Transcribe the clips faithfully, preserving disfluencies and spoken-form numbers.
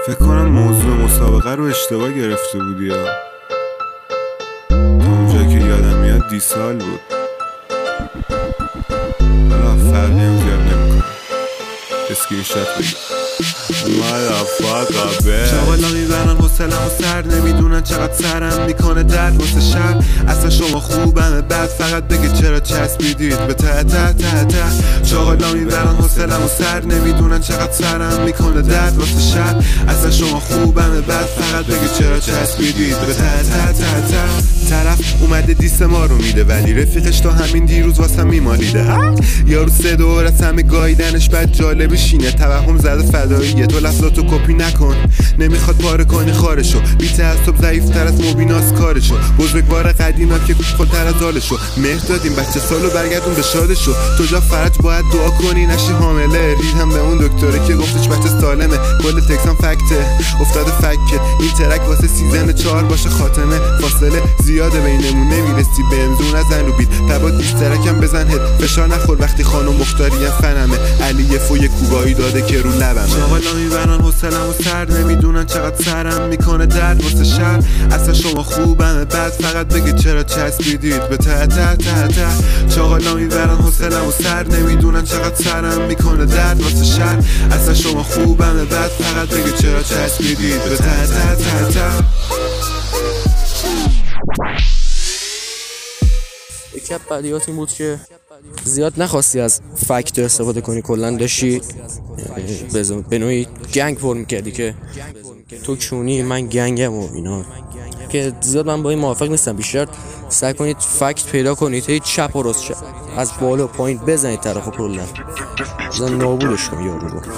فکر کنم موضوع مسابقه رو اشتباه گرفته بودی یا اونجا که یادم میاد دی سال بود. حالا فرقی هم زیاد نمیکنه. اسکرین شات بگیر شاغلا میبرن حوصلم و سر نمیدونن چقدر سرم میکنه درد واسه شهر. اصلا شما خوبمه بعد فقط بگه چرا چسبیدید به ته ته ته ته. شاغلا میبرن حوصلم و سر نمیدونن چقدر سرم میکنه درد واسه شهر. اصلا شما خوبمه بعد فقط بگه چرا چسبیدید به ته ته ته ته. طرف اومده دیس ما رو میده ولی رفیقش تا همین دیروز واسه میمالیده. یارو سه دور از همه گایدنش بعد جالبش اینه توهم زده فداییه. تو لفظاتو کپی نکن نمیخواد پاره کنی خارشو. بی تعصب ضعیفتر از مبیناست کارشو. بزرگوار قدیما که خودتر از حالشو. مهر دادیم بچه سالو برگردون به شادشو. تو جا فرج باید دعا کنی نشی حامله. ریدم به اون دکتره که گفتش بچه سالمه. کل تکسان فکته افتاده فکت. این ترک واسه سیزن چهار باشه خاتمه. فاصله زیاده بینمون نمیرسی به امزون نزن رو بیت. تبا دیسترکم بزن هد فشار نخور وقتی خانم مختاریم فنمه. علی فوی کوبایی داده که رو لبمه. شاغلا میبرن حوصلم و سر نمیدونن چقدر سرم میکنه درد واسه شهر. اصلا شما خوبمه بعد فقط بگه چرا چسبیدید به ته ته ته ته. شاغلا میبرن حوصلم و سر نمیدونن چقدر سرم میکنه درد واسه شهر. اصلا شما خوبمه بعد فقط بگه چرا چسبیدید به ته ته ته ته. یکی از بدیهات این بود که زیاد نخواستی از فکت استفاده کنی. کلا داشتی به نوعی گنگ پر میکردی که تو کونی من گنگم و اینا که زیاد من با این موافق نیستم. بیشتر سعی کنید فکت پیدا کنید هی چپ و راست چپ از بالا پایین بزنید طرفو کلا زن نابودش کن یارو رو.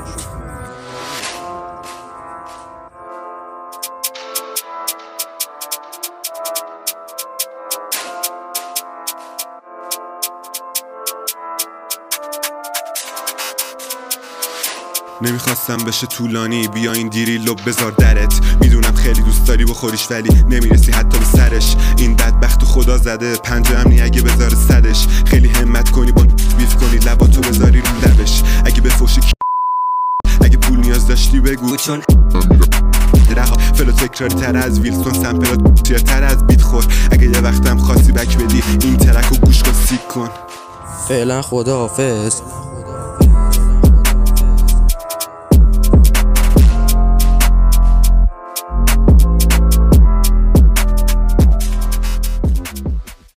نمیخواستم بشه طولانی بیا این دیریل و بذار درت. میدونم خیلی دوست داری بخوریش ولی نمیرسی حتی به سرش. این بدبختو خدا زده پنجه امنی اگه بذاره صدش. خیلی همت کنی با بیف کنی لباتو بذاری رو لبش. اگه بفوشی اگه پول نیاز داشتی بگو چون رها فلو تکراری تر از ویلسون سمپلات تر از بیت خور. اگه یه وقتم خواستی بک بدی این ترکو گوش کن سیک کن. فعلا خدا حافظ.